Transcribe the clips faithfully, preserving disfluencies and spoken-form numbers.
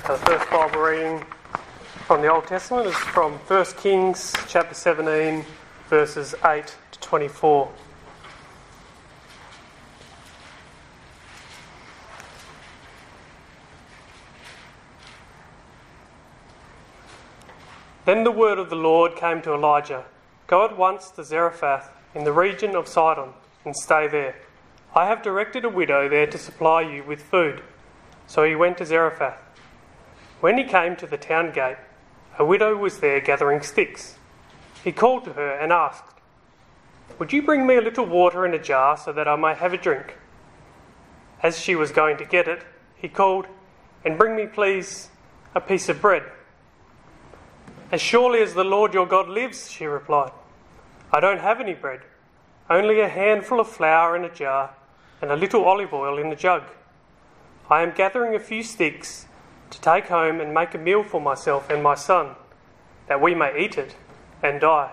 The first Bible reading from the Old Testament is from First Kings chapter seventeen, verses eight to twenty-four. Then the word of the Lord came to Elijah, "Go at once to Zarephath in the region of Sidon and stay there. I have directed a widow there to supply you with food." So he went to Zarephath. When he came to the town gate, a widow was there gathering sticks. He called to her and asked, "Would you bring me a little water in a jar so that I may have a drink?" As she was going to get it, he called, "And bring me, please, a piece of bread." "As surely as the Lord your God lives," she replied, "I don't have any bread, only a handful of flour in a jar and a little olive oil in a jug. I am gathering a few sticks to take home and make a meal for myself and my son, that we may eat it and die."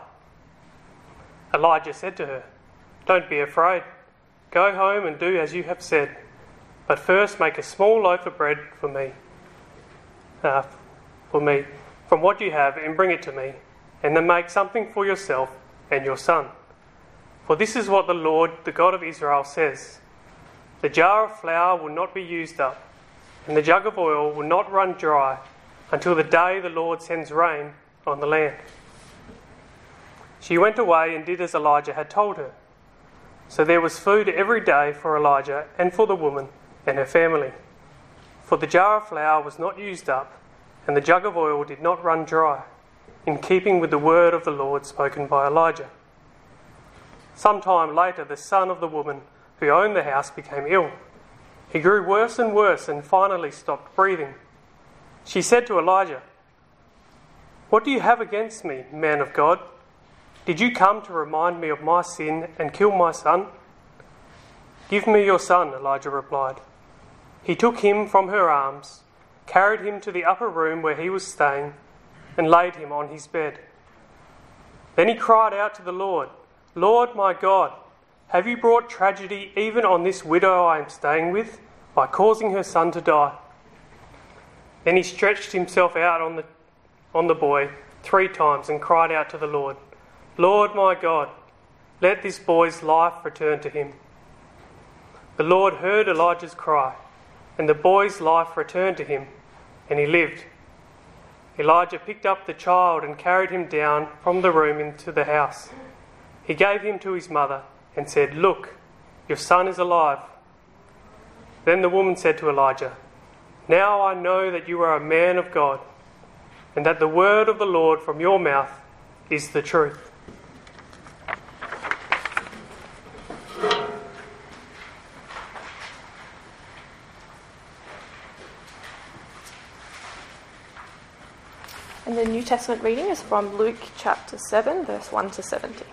Elijah said to her, "Don't be afraid. Go home and do as you have said. But first make a small loaf of bread for me, uh, for me, from what you have, and bring it to me, and then make something for yourself and your son. For this is what the Lord, the God of Israel, says: the jar of flour will not be used up, and the jug of oil will not run dry until the day the Lord sends rain on the land." She went away and did as Elijah had told her. So there was food every day for Elijah and for the woman and her family. For the jar of flour was not used up, and the jug of oil did not run dry, in keeping with the word of the Lord spoken by Elijah. Some time later, the son of the woman who owned the house became ill. He grew worse and worse and finally stopped breathing. She said to Elijah, "What do you have against me, man of God? Did you come to remind me of my sin and kill my son?" "Give me your son," Elijah replied. He took him from her arms, carried him to the upper room where he was staying, and laid him on his bed. Then he cried out to the Lord, "Lord my God, have you brought tragedy even on this widow I am staying with, by causing her son to die?" Then he stretched himself out on the, on the boy three times and cried out to the Lord, "Lord my God, let this boy's life return to him." The Lord heard Elijah's cry, and the boy's life returned to him, and he lived. Elijah picked up the child and carried him down from the room into the house. He gave him to his mother and said, "Look, your son is alive." Then the woman said to Elijah, "Now I know that you are a man of God, and that the word of the Lord from your mouth is the truth." And the New Testament reading is from Luke chapter seven, verse one to seventy.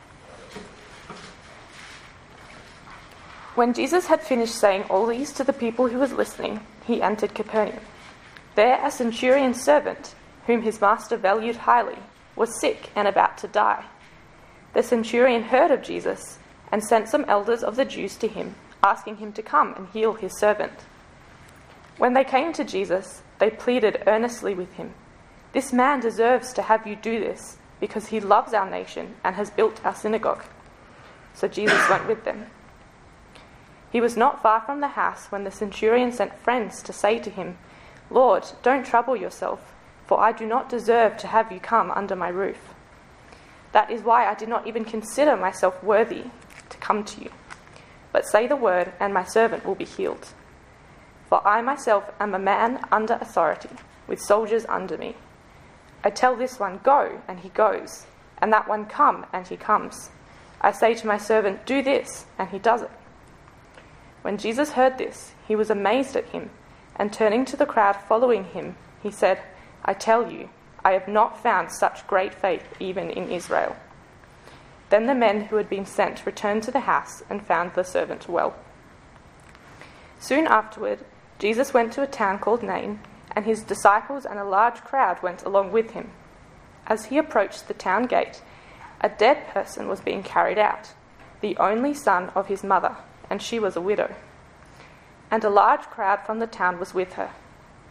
When Jesus had finished saying all these to the people who was listening, he entered Capernaum. There a centurion's servant, whom his master valued highly, was sick and about to die. The centurion heard of Jesus and sent some elders of the Jews to him, asking him to come and heal his servant. When they came to Jesus, they pleaded earnestly with him, "This man deserves to have you do this, because he loves our nation and has built our synagogue." So Jesus went with them. He was not far from the house when the centurion sent friends to say to him, "Lord, don't trouble yourself, for I do not deserve to have you come under my roof. That is why I did not even consider myself worthy to come to you. But say the word, and my servant will be healed. For I myself am a man under authority, with soldiers under me. I tell this one, 'Go,' and he goes, and that one, 'Come,' and he comes. I say to my servant, 'Do this,' and he does it." When Jesus heard this, he was amazed at him, and turning to the crowd following him, he said, "I tell you, I have not found such great faith even in Israel." Then the men who had been sent returned to the house and found the servant well. Soon afterward, Jesus went to a town called Nain, and his disciples and a large crowd went along with him. As he approached the town gate, a dead person was being carried out, the only son of his mother, and she was a widow. And a large crowd from the town was with her.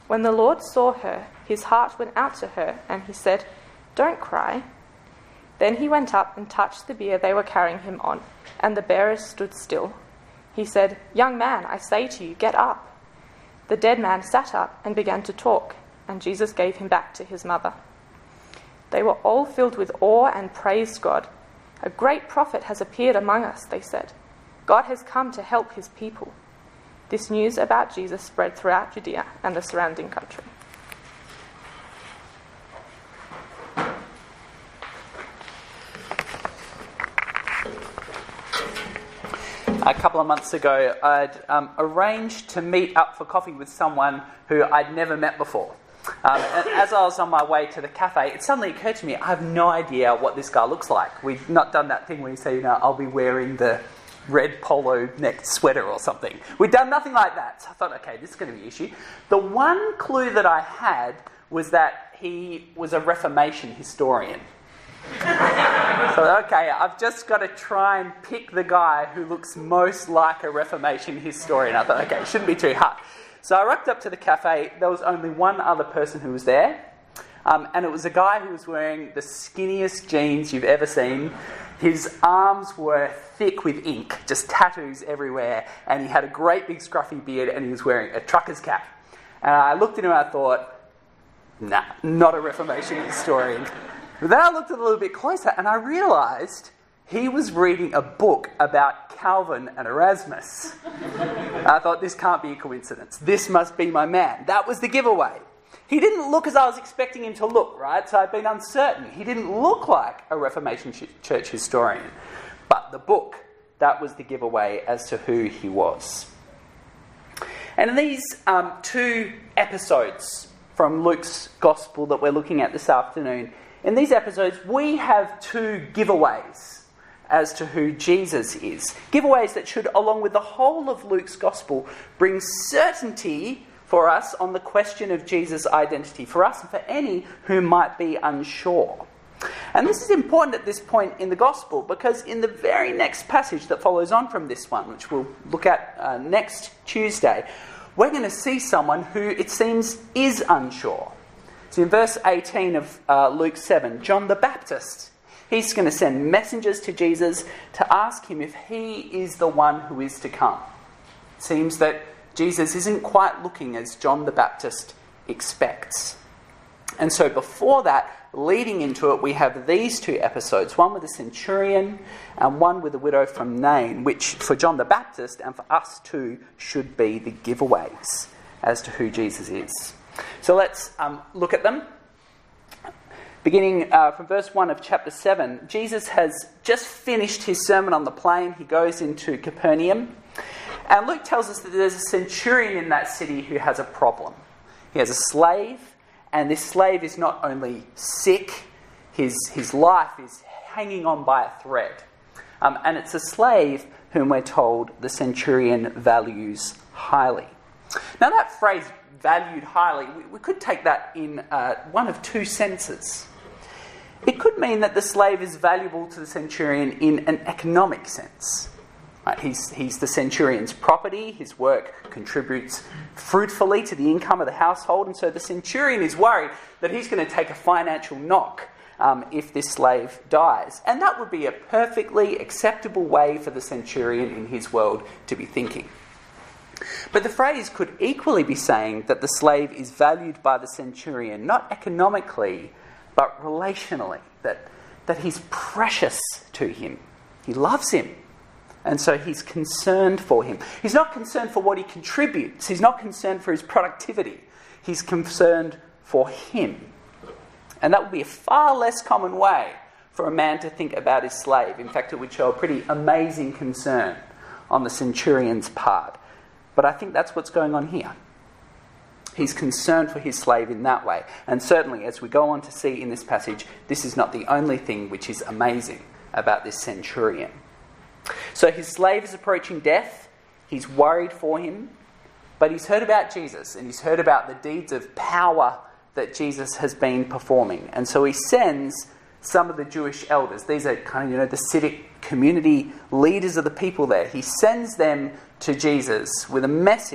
When the Lord saw her, his heart went out to her, and he said, "Don't cry." Then he went up and touched the bier they were carrying him on, and the bearers stood still. He said, "Young man, I say to you, get up." The dead man sat up and began to talk, and Jesus gave him back to his mother. They were all filled with awe and praised God. "A great prophet has appeared among us," they said. "God has come to help his people." This news about Jesus spread throughout Judea and the surrounding country. A couple of months ago, I'd um, arranged to meet up for coffee with someone who I'd never met before. Um, and as I was on my way to the cafe, it suddenly occurred to me, I have no idea what this guy looks like. We've not done that thing where you say, you know, I'll be wearing the red polo neck sweater or something. We'd done nothing like that. So I thought, okay, this is going to be an issue. The one clue that I had was that he was a Reformation historian. So, okay, I've just got to try and pick the guy who looks most like a Reformation historian. I thought, okay, it shouldn't be too hard. So I rocked up to the cafe. There was only one other person who was there. Um, and it was a guy who was wearing the skinniest jeans you've ever seen. His arms were thick with ink, just tattoos everywhere. And he had a great big scruffy beard, and he was wearing a trucker's cap. And I looked at him and I thought, nah, not a Reformation historian. But then I looked a little bit closer and I realised he was reading a book about Calvin and Erasmus. I thought, this can't be a coincidence. This must be my man. That was the giveaway. He didn't look as I was expecting him to look, right? So I'd been uncertain. He didn't look like a Reformation church historian. But the book, that was the giveaway as to who he was. And in these um, two episodes from Luke's Gospel that we're looking at this afternoon, in these episodes, we have two giveaways as to who Jesus is. Giveaways that should, along with the whole of Luke's Gospel, bring certainty for us on the question of Jesus' identity, for us and for any who might be unsure. And this is important at this point in the Gospel, because in the very next passage that follows on from this one, which we'll look at uh, next Tuesday, we're going to see someone who, it seems, is unsure. So in verse eighteen of uh, Luke seven, John the Baptist, he's going to send messengers to Jesus to ask him if he is the one who is to come. It seems that Jesus isn't quite looking as John the Baptist expects. And so before that, leading into it, we have these two episodes, one with the centurion and one with the widow from Nain, which for John the Baptist and for us too should be the giveaways as to who Jesus is. So let's um, look at them. Beginning uh, from verse one of chapter seven, Jesus has just finished his sermon on the plain. He goes into Capernaum. And Luke tells us that there's a centurion in that city who has a problem. He has a slave, and this slave is not only sick, his, his life is hanging on by a thread. Um, and it's a slave whom we're told the centurion values highly. Now that phrase, valued highly, we, we could take that in uh, one of two senses. It could mean that the slave is valuable to the centurion in an economic sense. Right? He's, he's the centurion's property, his work contributes fruitfully to the income of the household, and so the centurion is worried that he's going to take a financial knock um, if this slave dies. And that would be a perfectly acceptable way for the centurion in his world to be thinking. But the phrase could equally be saying that the slave is valued by the centurion, not economically, but relationally, that, that he's precious to him. He loves him. And so he's concerned for him. He's not concerned for what he contributes. He's not concerned for his productivity. He's concerned for him. And that would be a far less common way for a man to think about his slave. In fact, it would show a pretty amazing concern on the centurion's part. But I think that's what's going on here. He's concerned for his slave in that way. And certainly, as we go on to see in this passage, this is not the only thing which is amazing about this centurion. So his slave is approaching death. He's worried for him. But he's heard about Jesus, and he's heard about the deeds of power that Jesus has been performing. And so he sends some of the Jewish elders. These are kind of, you know, the civic community leaders of the people there. He sends them to Jesus with a message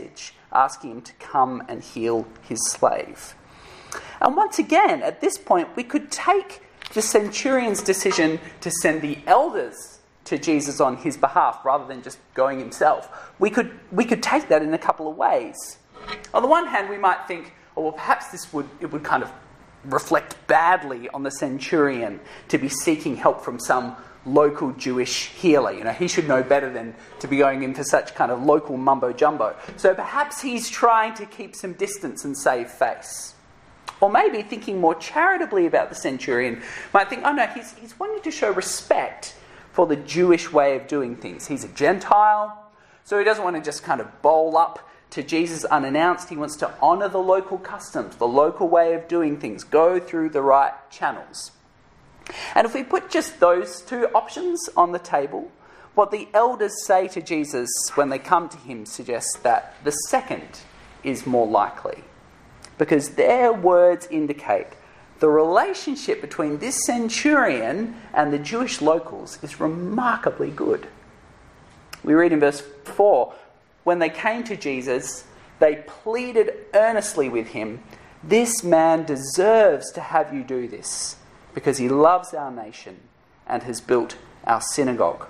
asking him to come and heal his slave. And once again, at this point, we could take the centurion's decision to send the elders to Jesus on his behalf rather than just going himself. We could, we could take that in a couple of ways. On the one hand, we might think, oh, well, perhaps this would it would kind of reflect badly on the centurion to be seeking help from some local Jewish healer. You know, he should know better than to be going in for such kind of local mumbo-jumbo. So perhaps he's trying to keep some distance and save face. Or maybe thinking more charitably about the centurion, might think, oh no, he's, he's wanting to show respect for the Jewish way of doing things. He's a Gentile, so he doesn't want to just kind of bowl up to Jesus unannounced. He wants to honour the local customs, the local way of doing things, go through the right channels. And if we put just those two options on the table, what the elders say to Jesus when they come to him suggests that the second is more likely. Because their words indicate the relationship between this centurion and the Jewish locals is remarkably good. We read in verse four, when they came to Jesus, they pleaded earnestly with him, "This man deserves to have you do this, because he loves our nation and has built our synagogue."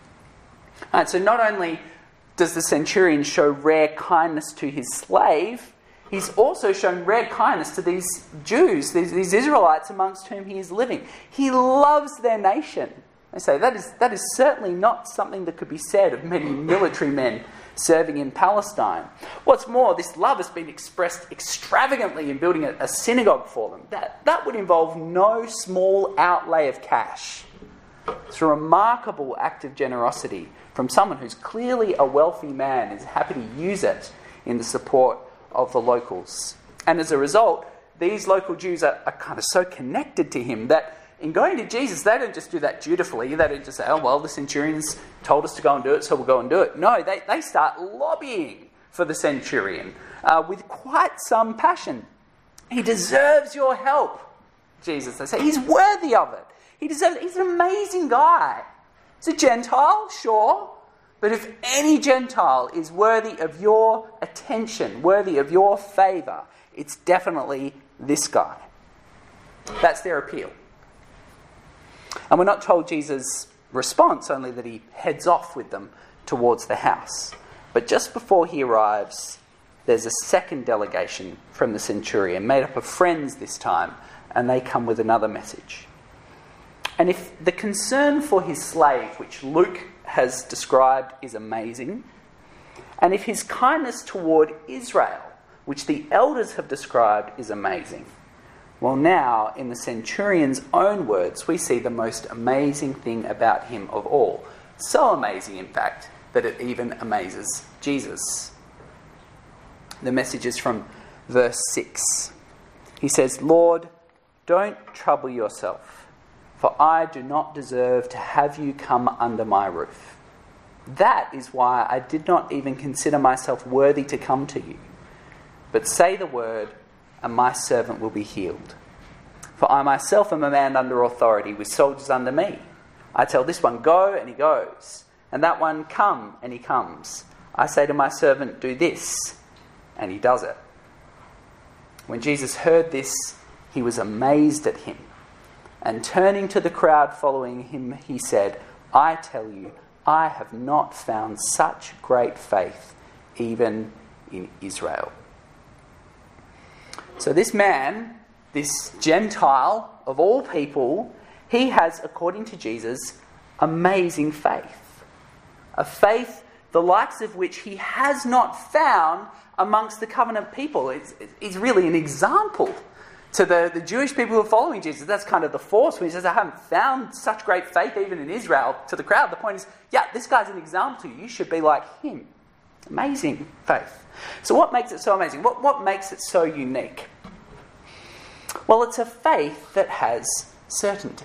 All right, so not only does the centurion show rare kindness to his slave, he's also shown rare kindness to these Jews, these, these Israelites amongst whom he is living. He loves their nation. They say that is, that is certainly not something that could be said of many military men serving in Palestine. What's more, this love has been expressed extravagantly in building a, a synagogue for them. That, that would involve no small outlay of cash. It's a remarkable act of generosity from someone who's clearly a wealthy man, is happy to use it in the support of the locals. And as a result, these local Jews are, are kind of so connected to him that in going to Jesus, they don't just do that dutifully. They don't just say, oh, well, the centurions told us to go and do it, so we'll go and do it. No, they, they start lobbying for the centurion uh, with quite some passion. He deserves your help, Jesus. They say, he's worthy of it. He deserves it. He's an amazing guy. He's a Gentile, sure. But if any Gentile is worthy of your attention, worthy of your favour, it's definitely this guy. That's their appeal. And we're not told Jesus' response, only that he heads off with them towards the house. But just before he arrives, there's a second delegation from the centurion, made up of friends this time, and they come with another message. And if the concern for his slave, which Luke has described, is amazing, and if his kindness toward Israel, which the elders have described, is amazing, well, now, in the centurion's own words, we see the most amazing thing about him of all. So amazing, in fact, that it even amazes Jesus. The message is from verse six. He says, "Lord, don't trouble yourself, for I do not deserve to have you come under my roof. That is why I did not even consider myself worthy to come to you. But say the word, and my servant will be healed. For I myself am a man under authority, with soldiers under me. I tell this one, go, and he goes, and that one, come, and he comes. I say to my servant, do this, and he does it." When Jesus heard this, he was amazed at him. And turning to the crowd following him, he said, "I tell you, I have not found such great faith, even in Israel." So this man, this Gentile of all people, he has, according to Jesus, amazing faith. A faith the likes of which he has not found amongst the covenant people. It's, it's really an example to the, the Jewish people who are following Jesus. That's kind of the force when he says, I haven't found such great faith even in Israel. To the crowd, the point is, yeah, this guy's an example to you. You should be like him. Amazing faith. So what makes it so amazing? What, what makes it so unique? Well, it's a faith that has certainty.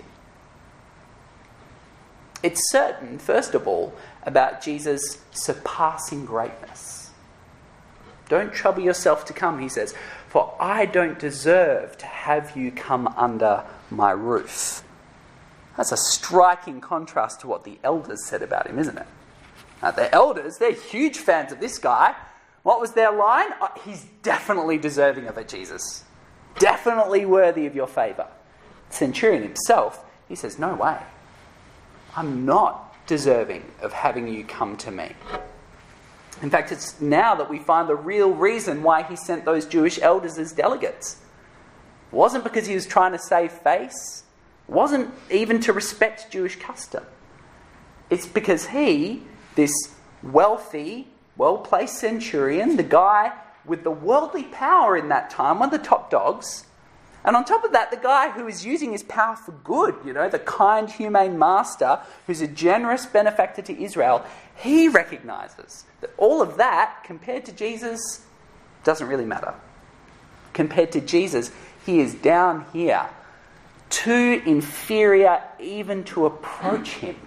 It's certain, first of all, about Jesus' surpassing greatness. Don't trouble yourself to come, he says, for I don't deserve to have you come under my roof. That's a striking contrast to what the elders said about him, isn't it? Now, the elders, they're huge fans of this guy. What was their line? Oh, he's definitely deserving of it, Jesus. Definitely worthy of your favour. Centurion himself, he says, no way. I'm not deserving of having you come to me. In fact, it's now that we find the real reason why he sent those Jewish elders as delegates. It wasn't because he was trying to save face. It wasn't even to respect Jewish custom. It's because he, this wealthy, well-placed centurion, the guy with the worldly power in that time, one of the top dogs, and on top of that, the guy who is using his power for good, you know, the kind, humane master who's a generous benefactor to Israel, he recognises that all of that, compared to Jesus, doesn't really matter. Compared to Jesus, he is down here, too inferior even to approach him.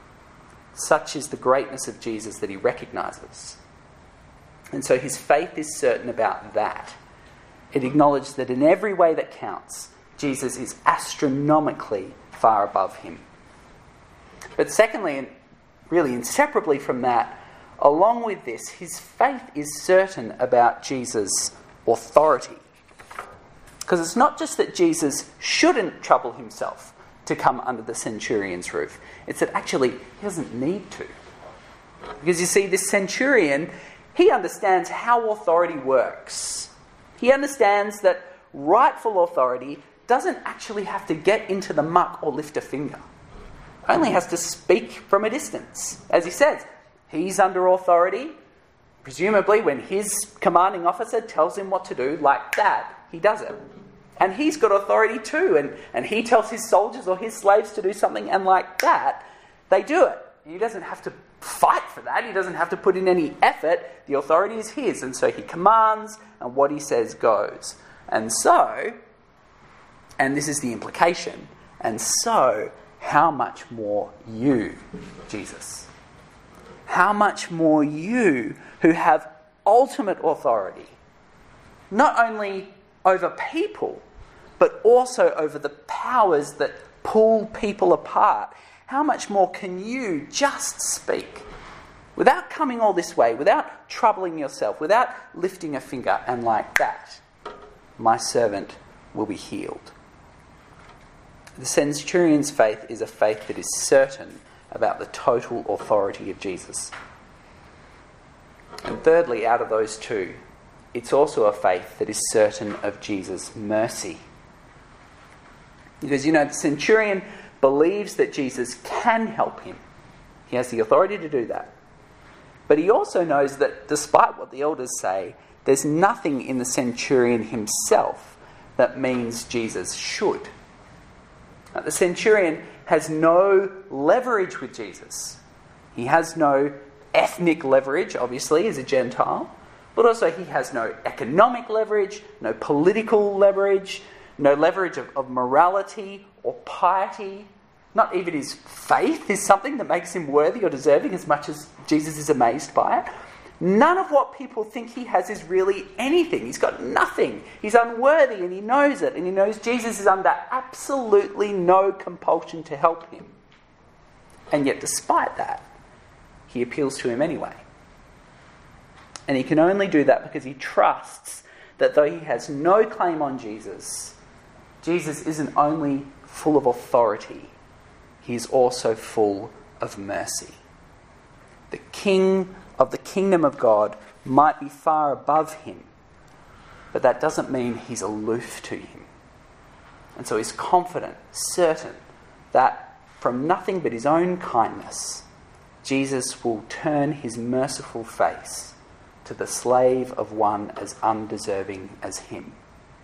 Such is the greatness of Jesus that he recognises. And so his faith is certain about that. It acknowledged that in every way that counts, Jesus is astronomically far above him. But secondly, and really inseparably from that, along with this, his faith is certain about Jesus' authority. Because it's not just that Jesus shouldn't trouble himself to come under the centurion's roof. It's that actually he doesn't need to. Because you see, this centurion, he understands how authority works. He understands that rightful authority doesn't actually have to get into the muck or lift a finger. Only has to speak from a distance. As he says, he's under authority. Presumably when his commanding officer tells him what to do, like that, he does it. And he's got authority too. And, and he tells his soldiers or his slaves to do something, and like that, they do it. He doesn't have to fight for that. He doesn't have to put in any effort. The authority is his. And so he commands, and what he says goes. And so, and this is the implication, and so, how much more you, Jesus? How much more you, who have ultimate authority, not only over people, but also over the powers that pull people apart. How much more can you just speak without coming all this way, without troubling yourself, without lifting a finger, and like that, my servant will be healed? The centurion's faith is a faith that is certain about the total authority of Jesus. And thirdly, out of those two, it's also a faith that is certain of Jesus' mercy. Because, you know, the centurion believes that Jesus can help him. He has the authority to do that. But he also knows that despite what the elders say, there's nothing in the centurion himself that means Jesus should. Now, the centurion has no leverage with Jesus. He has no ethnic leverage, obviously, as a Gentile. But also he has no economic leverage, no political leverage, no leverage of, of morality or piety. Not even his faith is something that makes him worthy or deserving as much as Jesus is amazed by it. None of what people think he has is really anything. He's got nothing. He's unworthy and he knows it. And he knows Jesus is under absolutely no compulsion to help him. And yet despite that, he appeals to him anyway. And he can only do that because he trusts that though he has no claim on Jesus, Jesus isn't only full of authority, he is also full of mercy. The King of the kingdom of God might be far above him, but that doesn't mean he's aloof to him. And so he's confident, certain, that from nothing but his own kindness, Jesus will turn his merciful face to the slave of one as undeserving as him.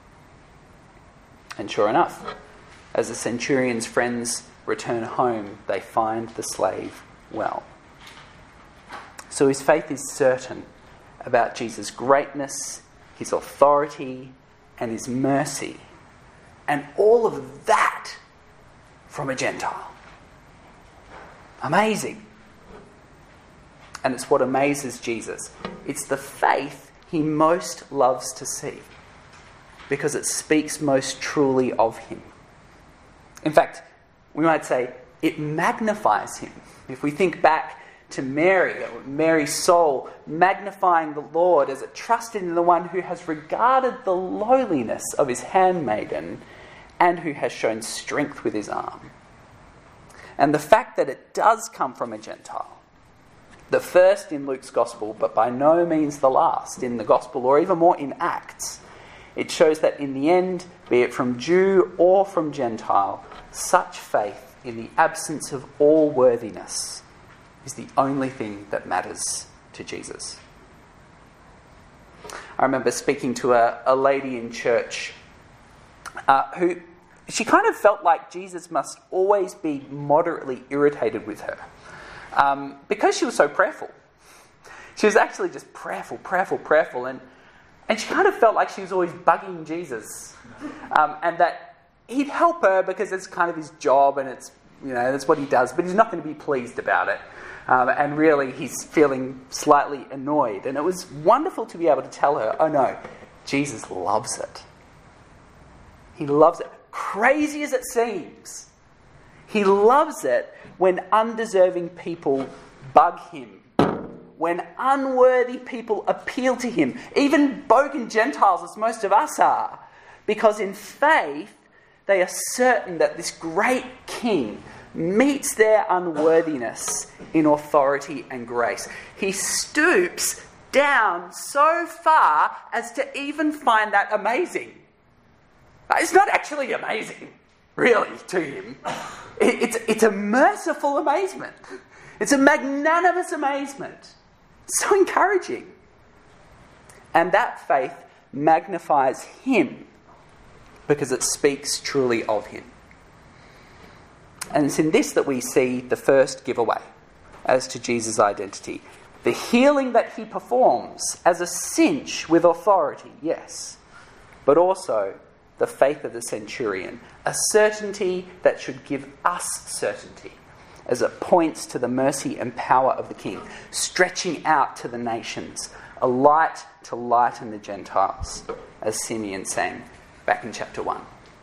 And sure enough, as the centurion's friends return home, they find the slave well. So his faith is certain about Jesus' greatness, his authority, and his mercy. And all of that from a Gentile. Amazing. And it's what amazes Jesus. It's the faith he most loves to see, because it speaks most truly of him. In fact, we might say it magnifies him. If we think back to Mary, Mary's soul magnifying the Lord as it trusted in the one who has regarded the lowliness of his handmaiden and who has shown strength with his arm. And the fact that it does come from a Gentile, the first in Luke's Gospel, but by no means the last in the Gospel, or even more in Acts, it shows that in the end, be it from Jew or from Gentile, such faith in the absence of all worthiness is the only thing that matters to Jesus. I remember speaking to a, a lady in church uh, who, she kind of felt like Jesus must always be moderately irritated with her um, because she was so prayerful. She was actually just prayerful, prayerful, prayerful, and, and she kind of felt like she was always bugging Jesus um, and that he'd help her because it's kind of his job and it's, you know, that's what he does, but he's not going to be pleased about it. Um, and really, he's feeling slightly annoyed. And it was wonderful to be able to tell her, oh no, Jesus loves it. He loves it. Crazy as it seems, he loves it when undeserving people bug him, when unworthy people appeal to him, even bogan Gentiles as most of us are, because in faith, they are certain that this great king meets their unworthiness in authority and grace. He stoops down so far as to even find that amazing. It's not actually amazing, really, to him. It's, it's a merciful amazement. It's a magnanimous amazement. So encouraging. And that faith magnifies him because it speaks truly of him. And it's in this that we see the first giveaway as to Jesus' identity. The healing that he performs as a cinch with authority, yes, but also the faith of the centurion, a certainty that should give us certainty as it points to the mercy and power of the king, stretching out to the nations, a light to lighten the Gentiles, as Simeon sang back in chapter one.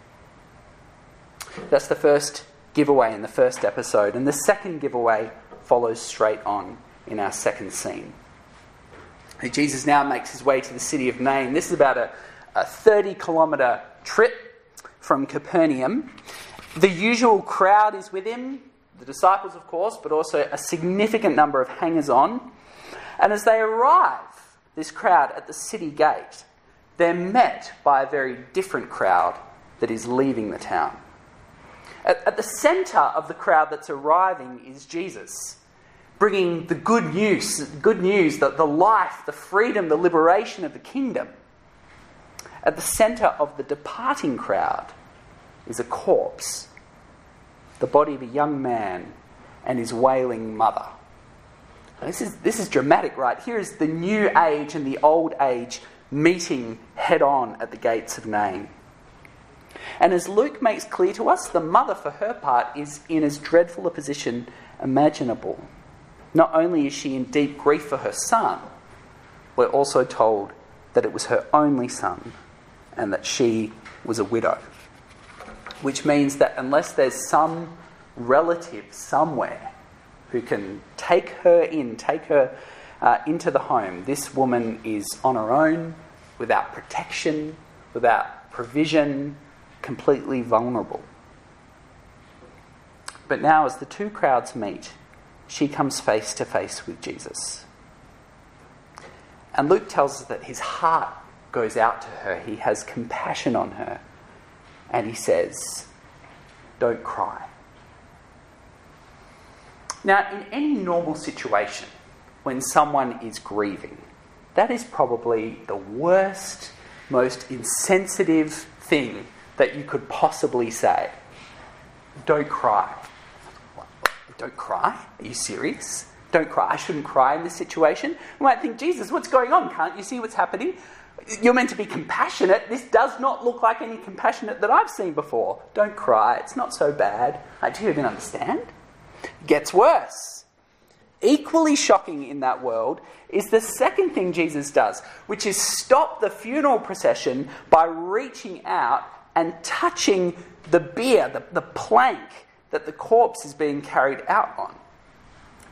That's the first giveaway in the first episode, and the second giveaway follows straight on in our second scene. Jesus now makes his way to the city of Nain. This is about a, a thirty kilometre trip from Capernaum. The usual crowd is with him, the disciples of course, but also a significant number of hangers-on. And as they arrive, this crowd, at the city gate, they're met by a very different crowd that is leaving the town. At, at the centre of the crowd that's arriving is Jesus, bringing the good news, good news that the life, the freedom, the liberation of the kingdom. At the centre of the departing crowd is a corpse, the body of a young man and his wailing mother. This is, this is dramatic, right? Here is the new age and the old age meeting head on at the gates of Nain. And as Luke makes clear to us, the mother, for her part, is in as dreadful a position imaginable. Not only is she in deep grief for her son, we're also told that it was her only son and that she was a widow. Which means that unless there's some relative somewhere who can take her in, take her uh, into the home, this woman is on her own, without protection, without provision, completely vulnerable. But now as the two crowds meet, she comes face to face with Jesus. And Luke tells us that his heart goes out to her. He has compassion on her. And he says, "Don't cry." Now, in any normal situation, when someone is grieving, that is probably the worst, most insensitive thing that you could possibly say. Don't cry. Don't cry? Are you serious? Don't cry. I shouldn't cry in this situation. You might think, Jesus, what's going on? Can't you see what's happening? You're meant to be compassionate. This does not look like any compassionate that I've seen before. Don't cry. It's not so bad. Like, do you even understand? It gets worse. Equally shocking in that world is the second thing Jesus does, which is stop the funeral procession by reaching out and touching the bier, the, the plank that the corpse is being carried out on.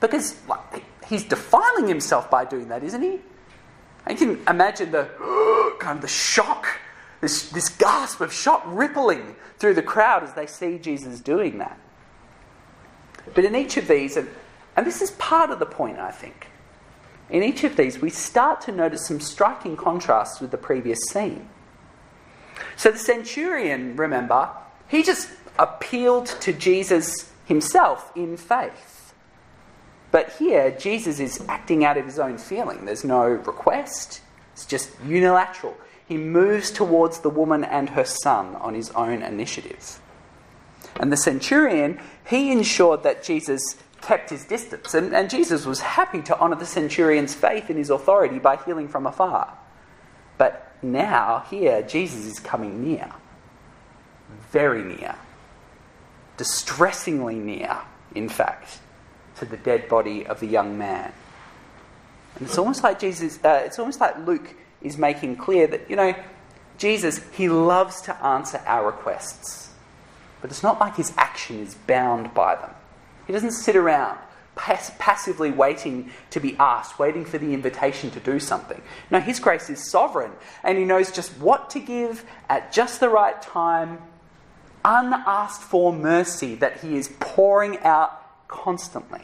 Because like, he's defiling himself by doing that, isn't he? And you can imagine the kind of the shock, this, this gasp of shock rippling through the crowd as they see Jesus doing that. But in each of these, and, and this is part of the point, I think, in each of these we start to notice some striking contrasts with the previous scene. So the centurion, remember, he just appealed to Jesus himself in faith. But here, Jesus is acting out of his own feeling. There's no request. It's just unilateral. He moves towards the woman and her son on his own initiative. And the centurion, he ensured that Jesus kept his distance. And, and Jesus was happy to honour the centurion's faith in his authority by healing from afar. But now, here, Jesus is coming near. Very near. Distressingly near, in fact, to the dead body of the young man. And it's almost like Jesus, uh, it's almost like Luke is making clear that, you know, Jesus, he loves to answer our requests. But it's not like his action is bound by them. He doesn't sit around pass- passively waiting to be asked, waiting for the invitation to do something. No, his grace is sovereign, and he knows just what to give at just the right time, unasked for mercy that he is pouring out constantly.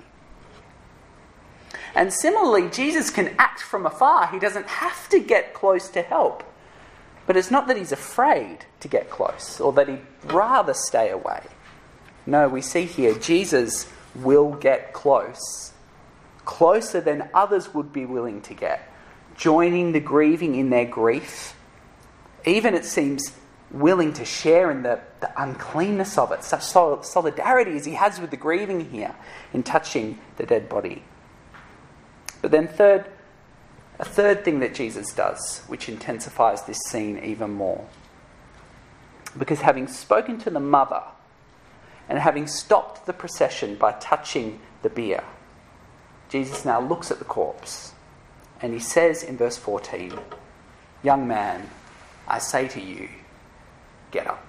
And similarly, Jesus can act from afar. He doesn't have to get close to help. But it's not that he's afraid to get close or that he'd rather stay away. No, we see here Jesus will get close, closer than others would be willing to get, joining the grieving in their grief. Even, it seems, willing to share in the, the uncleanness of it. Such solidarity as he has with the grieving here in touching the dead body. But then third, a third thing that Jesus does, which intensifies this scene even more. Because having spoken to the mother and having stopped the procession by touching the bier, Jesus now looks at the corpse and he says in verse fourteen, "Young man, I say to you, get up."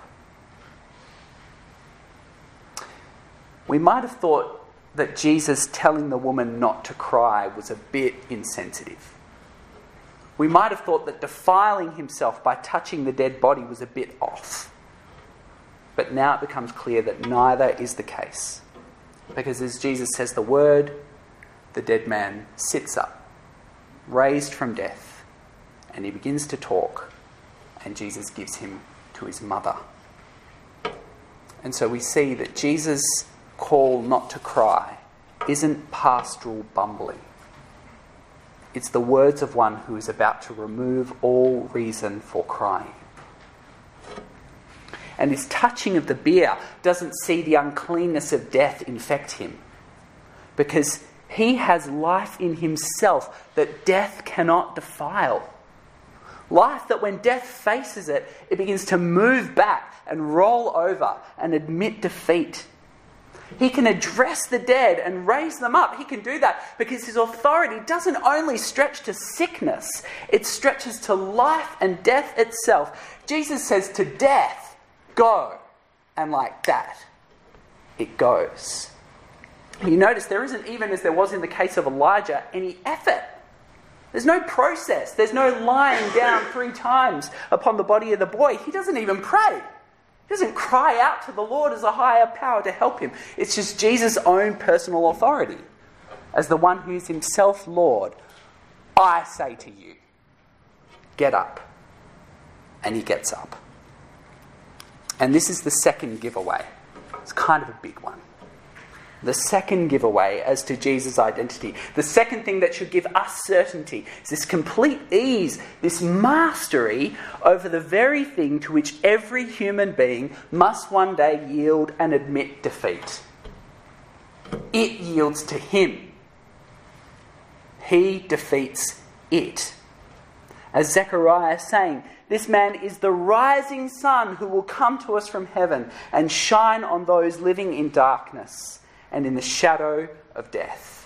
We might have thought that Jesus telling the woman not to cry was a bit insensitive. We might have thought that defiling himself by touching the dead body was a bit off. But now it becomes clear that neither is the case. Because as Jesus says the word, the dead man sits up, raised from death, and he begins to talk, and Jesus gives him to his mother. And so we see that Jesus' call not to cry isn't pastoral bumbling. It's the words of one who is about to remove all reason for crying. And his touching of the bier doesn't see the uncleanness of death infect him, because he has life in himself that death cannot defile. Life that when death faces it, it begins to move back and roll over and admit defeat. He can address the dead and raise them up. He can do that because his authority doesn't only stretch to sickness, it stretches to life and death itself. Jesus says to death, "Go." And like that, it goes. You notice there isn't, even as there was in the case of Elijah, any effort. There's no process. There's no lying down three times upon the body of the boy. He doesn't even pray. He doesn't cry out to the Lord as a higher power to help him. It's just Jesus' own personal authority. As the one who is himself Lord, I say to you, get up. And he gets up. And this is the second giveaway. It's kind of a big one. The second giveaway as to Jesus' identity. The second thing that should give us certainty is this complete ease, this mastery over the very thing to which every human being must one day yield and admit defeat. It yields to him. He defeats it. As Zechariah is saying, this man is the rising sun who will come to us from heaven and shine on those living in darkness and in the shadow of death.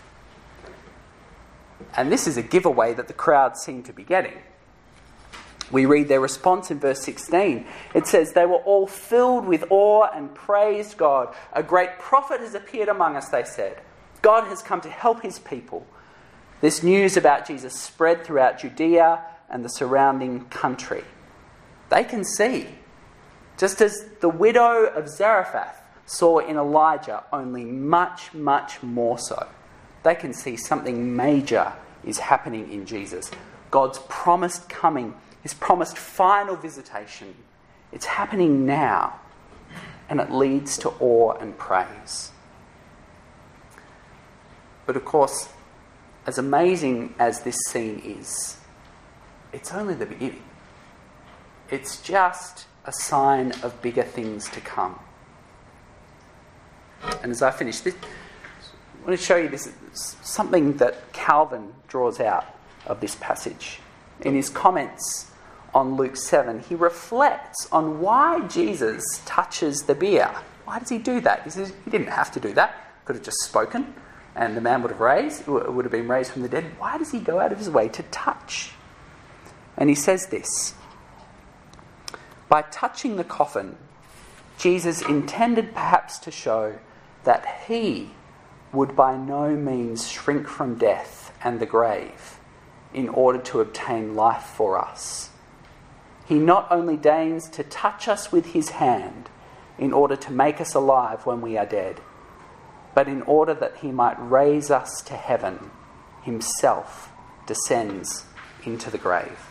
And this is a giveaway that the crowd seem to be getting. We read their response in verse sixteen. It says, "They were all filled with awe and praised God. A great prophet has appeared among us," they said. God has come to help his people. This news about Jesus spread throughout Judea and the surrounding country. They can see, just as the widow of Zarephath saw in Elijah, only much, much more so. They can see something major is happening in Jesus. God's promised coming, his promised final visitation. It's happening now, and it leads to awe and praise. But of course, as amazing as this scene is, it's only the beginning. It's just a sign of bigger things to come. And as I finish this, I want to show you this something that Calvin draws out of this passage. In his comments on Luke seven, he reflects on why Jesus touches the bier. Why does he do that? He says he didn't have to do that. Could have just spoken and the man would have raised, would have been raised from the dead. Why does he go out of his way to touch? And he says this: by touching the coffin, Jesus intended perhaps to show that he would by no means shrink from death and the grave in order to obtain life for us. He not only deigns to touch us with his hand in order to make us alive when we are dead, but in order that he might raise us to heaven, himself descends into the grave.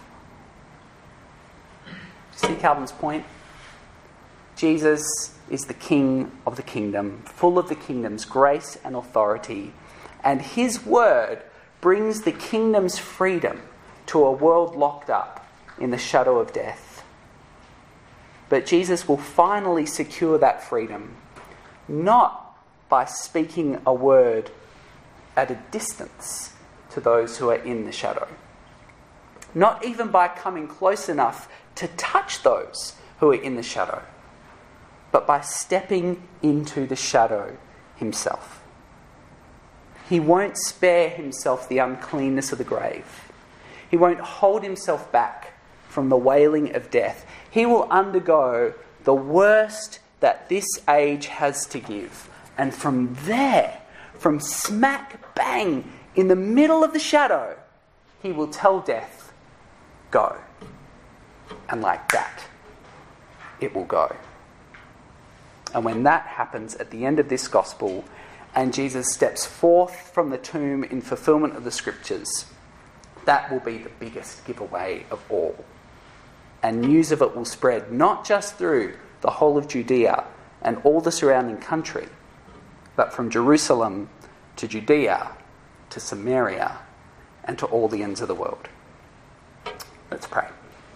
See Calvin's point? Jesus is the King of the kingdom, full of the kingdom's grace and authority, and his word brings the kingdom's freedom to a world locked up in the shadow of death. But Jesus will finally secure that freedom, not by speaking a word at a distance to those who are in the shadow, not even by coming close enough to touch those who are in the shadow, but by stepping into the shadow himself. He won't spare himself the uncleanness of the grave. He won't hold himself back from the wailing of death. He will undergo the worst that this age has to give. And from there, from smack bang in the middle of the shadow, he will tell death, go. And like that, it will go. And when that happens at the end of this gospel, and Jesus steps forth from the tomb in fulfillment of the scriptures, that will be the biggest giveaway of all. And news of it will spread not just through the whole of Judea and all the surrounding country, but from Jerusalem to Judea to Samaria and to all the ends of the world. Let's pray.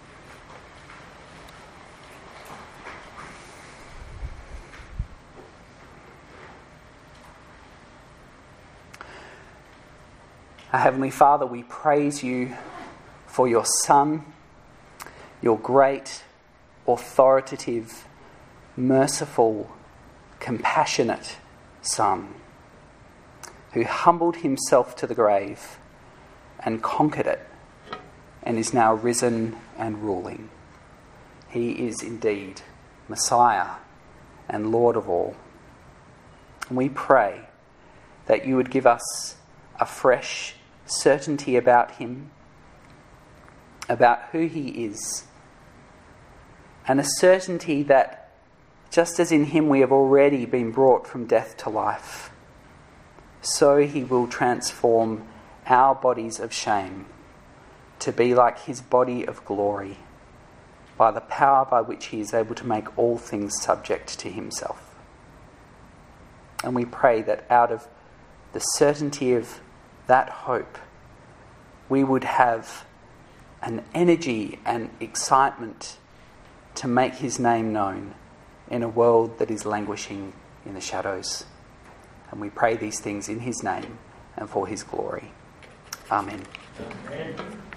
Our Heavenly Father, we praise you for your Son, your great, authoritative, merciful, compassionate Son, who humbled himself to the grave and conquered it and is now risen and ruling. He is indeed Messiah and Lord of all. And we pray that you would give us a fresh certainty about him, about who he is, and a certainty that just as in him we have already been brought from death to life, so he will transform our bodies of shame to be like his body of glory by the power by which he is able to make all things subject to himself. And we pray that out of the certainty of that hope, we would have an energy and excitement to make his name known in a world that is languishing in the shadows. And we pray these things in his name and for his glory. Amen. Amen.